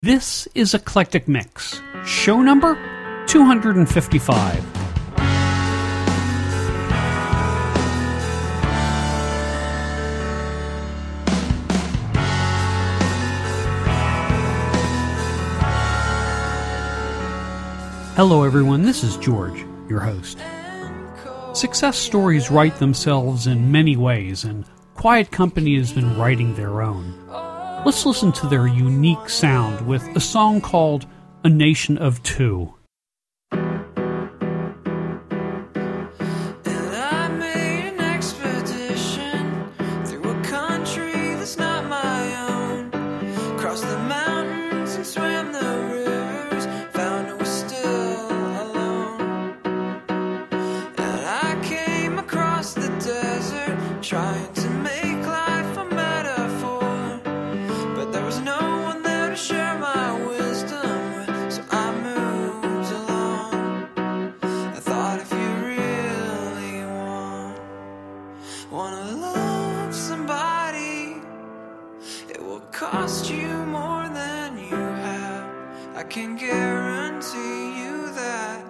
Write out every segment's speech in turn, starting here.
This is Eclectic Mix, show number 255. Hello everyone, this is George, your host. Success stories write themselves in many ways, and Quiet Company has been writing their own. Let's listen to their unique sound with a song called A Nation of Two. Trying to make life a metaphor, but there was no one there to share my wisdom with, so I moved along. I thought if you really wanna love somebody, it will cost you more than you have. I can guarantee you that.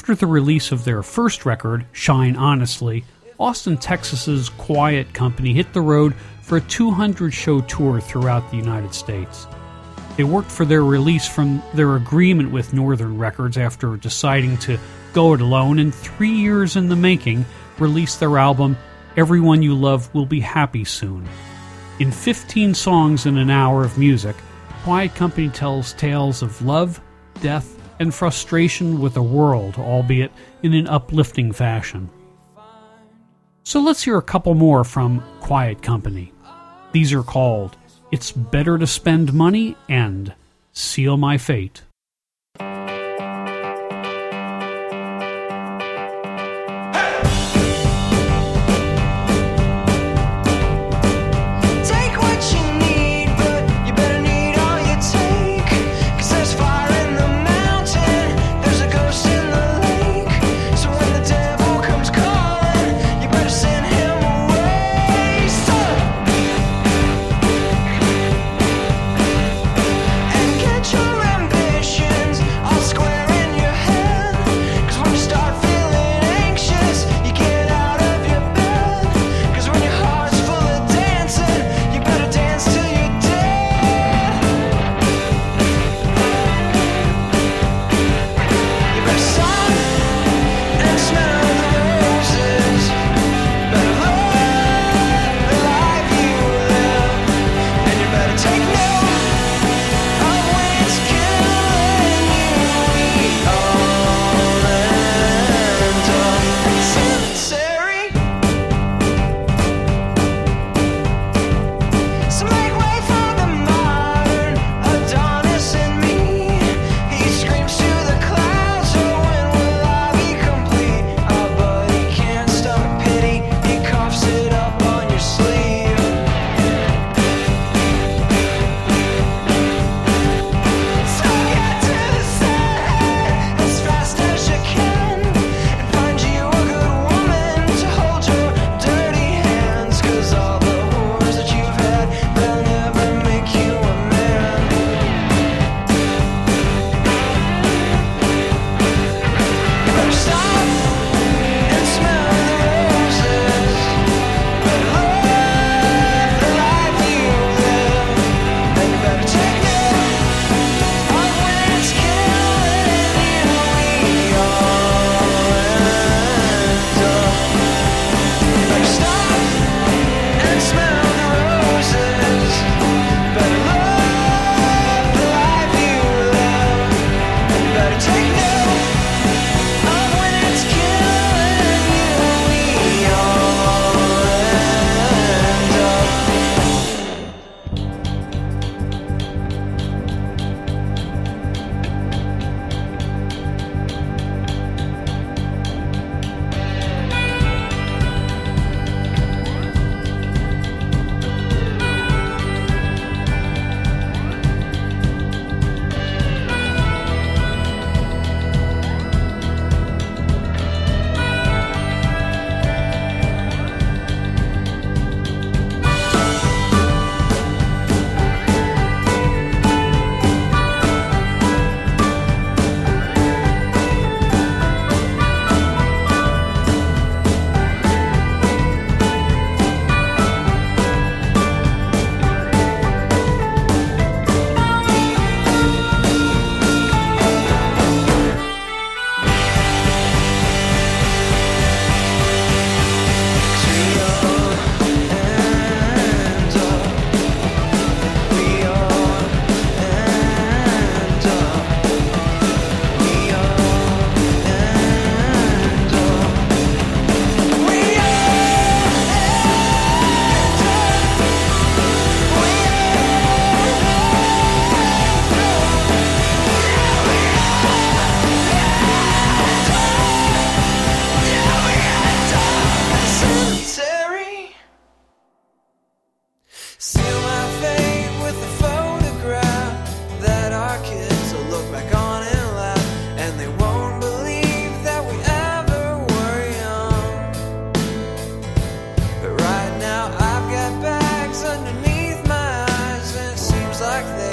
After the release of their first record, Shine Honestly, Austin, Texas's Quiet Company hit the road for a 200-show tour throughout the United States. They worked for their release from their agreement with Northern Records after deciding to go it alone, and 3 years in the making, released their album Everyone You Love Will Be Happy Soon. In 15 songs and an hour of music, Quiet Company tells tales of love, death, and frustration with the world, albeit in an uplifting fashion. So let's hear a couple more from Quiet Company. These are called It's Better to Spend Money and Seal My Fate.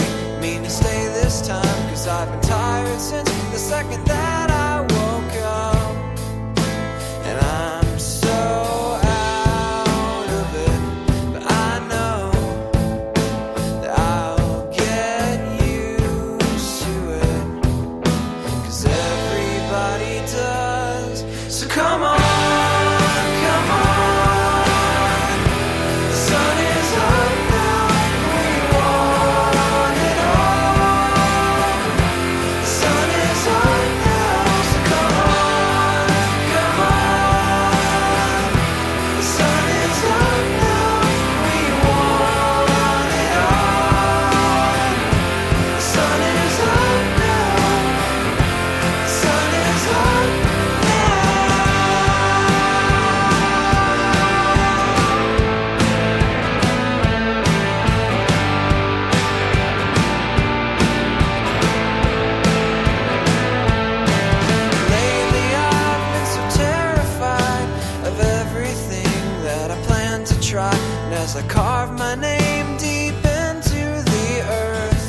this time, 'cause I've been tired since the second that I woke up. on, come on. The sun is up now, we want it all. The sun is up now, so come on, come on. The sun is up now, we want it all. The sun is up now, the sun is up now. Lately I've been so terrified of everything that I plan to try. And as I carve my name deep into the earth,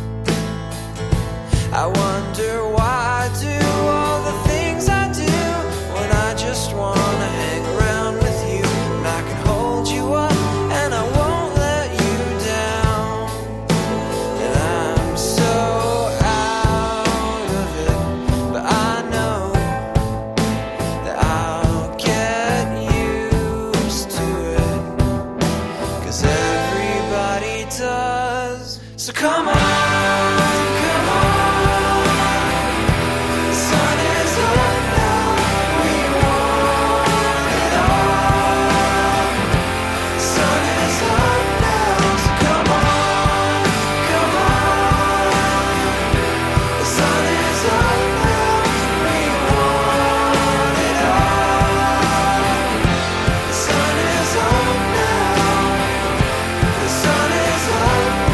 I wonder why I do all the things I do when I just wanna hang around with you. And I can hold you up and I won't let you down. And I'm so out of it, but I know that I'll get used to it, 'cause everybody does. So come on, come on. The sun is up now, we want it all. The sun is up now, so come on, come on. The sun is up now, we want it all. The sun is up now, the sun is up now.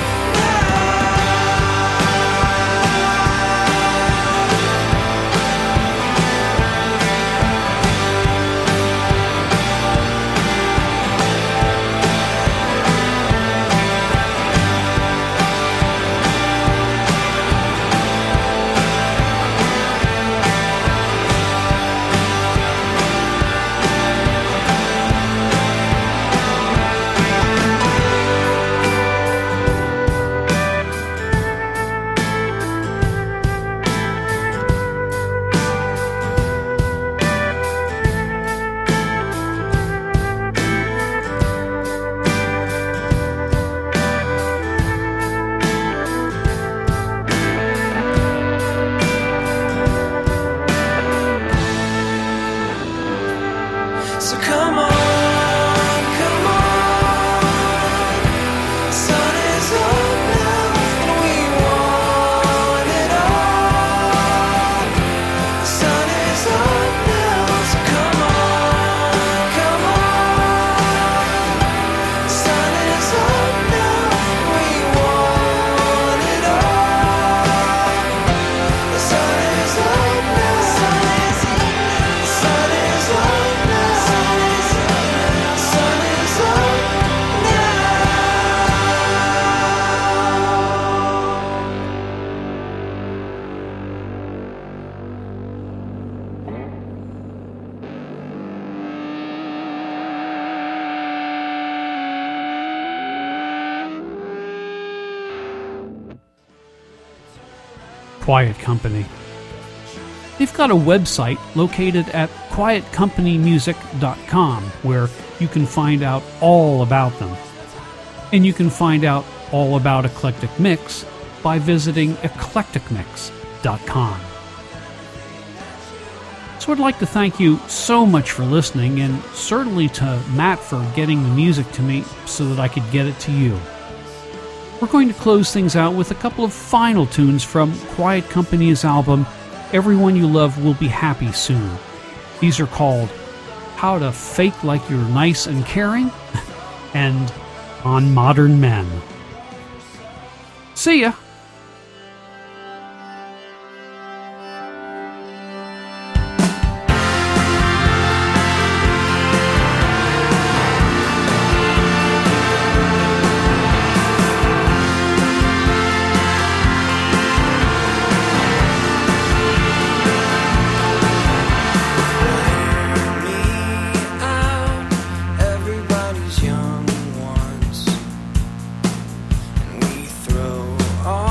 So come on, come on. The sun is up now, and we want it all. The sun is up now, so come on, come on. The sun is up now, we want it all. The sun is up now, the sun is up now, the sun is up now. Quiet Company. They've got a website located at quietcompanymusic.com where you can find out all about them. And you can find out all about Eclectic Mix by visiting eclecticmix.com. So I'd like to thank you so much for listening, and certainly to Matt for getting the music to me so that I could get it to you. We're going to close things out with a couple of final tunes from Quiet Company's album, Everyone You Love Will Be Happy Soon. These are called How to Fake Like You're Nice and Caring and On Modern Men. See ya! Everybody's young once, and we throw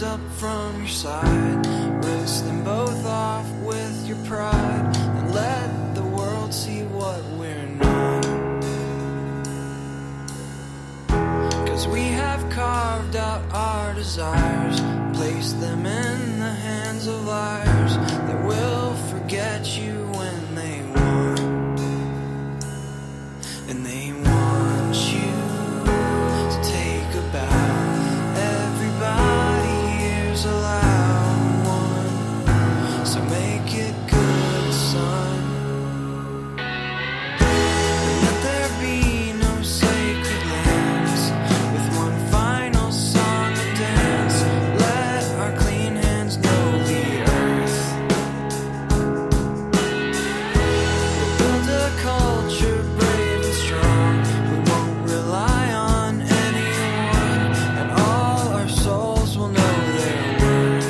up from your side. Wrist them both off with your pride, and let the world see what we're not. 'Cause we have carved out our desires, placed them in the hands of liars that will forget you when they want. And they want you to take a bow. Everybody here's a loud one, so make it good, son. And let there be no sacred lands, with one final song and dance. Let our clean hands know the earth. We'll build a culture brave and strong. We won't rely on anyone, and all our souls will know their worth.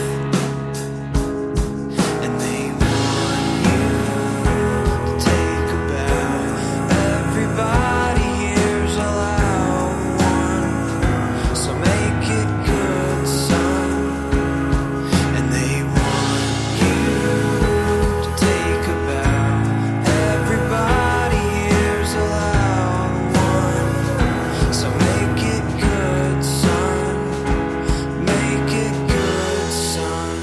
And they want you to take a bow. Everybody here's a loud one, so make it good, son. And they want you to take a bow. Everybody here's a loud one, so make it good, son. Make it good, son.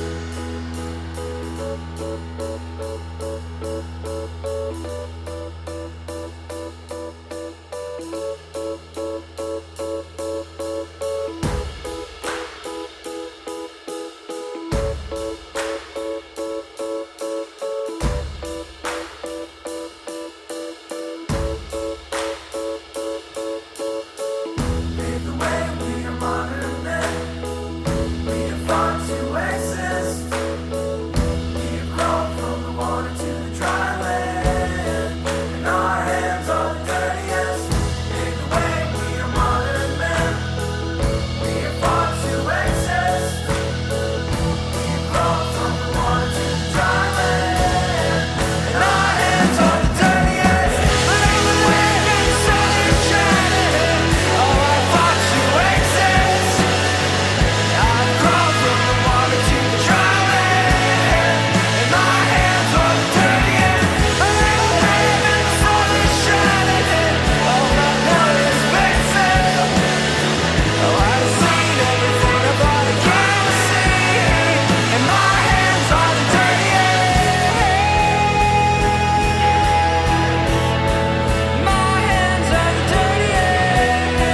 Lead the way, we are modern men. We have fought to exist. We have grown from the water to the dry land, and our hands are the dirtiest. Lead the way, we are modern men. We have fought to exist. We have grown from the water to the dry land, and our hands are the dirtiest. Lead the way, the sun is shining. Oh, I fought to exist. I've crawled from the water to the dry land, and my hands are the dirtiest. A little wave and the sun is shining. All my blood is mixing. Oh, I've seen everything a body can see, and my hands are the dirtiest. My hands are the dirtiest.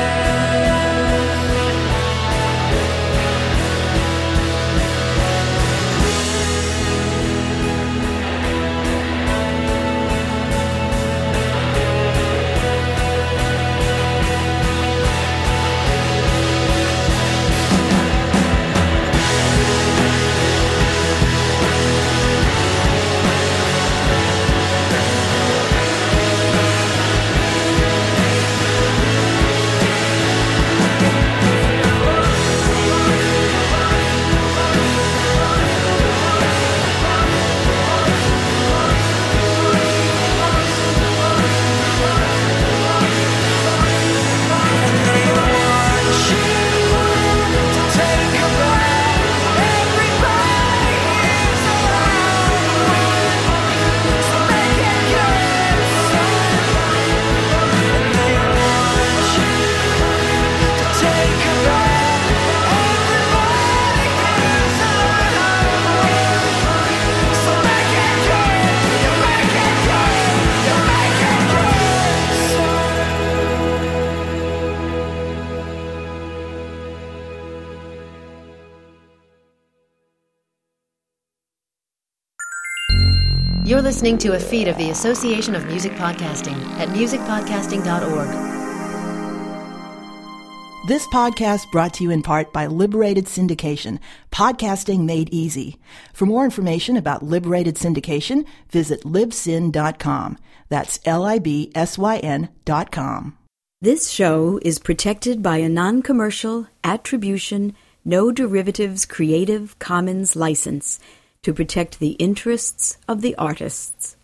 You're listening to a feed of the Association of Music Podcasting at musicpodcasting.org. This podcast brought to you in part by Liberated Syndication, podcasting made easy. For more information about Liberated Syndication, visit libsyn.com. That's LIBSYN.com. This show is protected by a non-commercial, attribution, no derivatives Creative Commons license to protect the interests of the artists.